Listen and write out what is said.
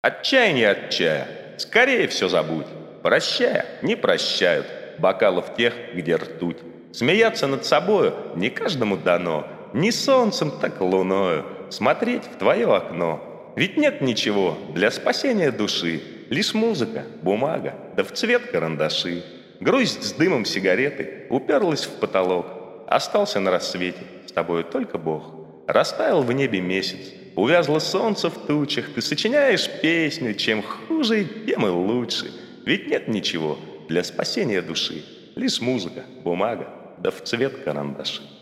Отчаяние от чая, скорее все забудь. Прощая, не прощают бокалов тех, где ртуть. Смеяться над собою не каждому дано, ни солнцем, так луною смотреть в твое окно. Ведь нет ничего для спасения души, лишь музыка, бумага, да в цвет карандаши. Грусть с дымом сигареты уперлась в потолок. Остался на рассвете с тобою только Бог. Растаял в небе месяц, увязло солнце в тучах. Ты сочиняешь песню, чем хуже, тем и лучше. Ведь нет ничего для спасения души, лишь музыка, бумага, да в цвет карандаши.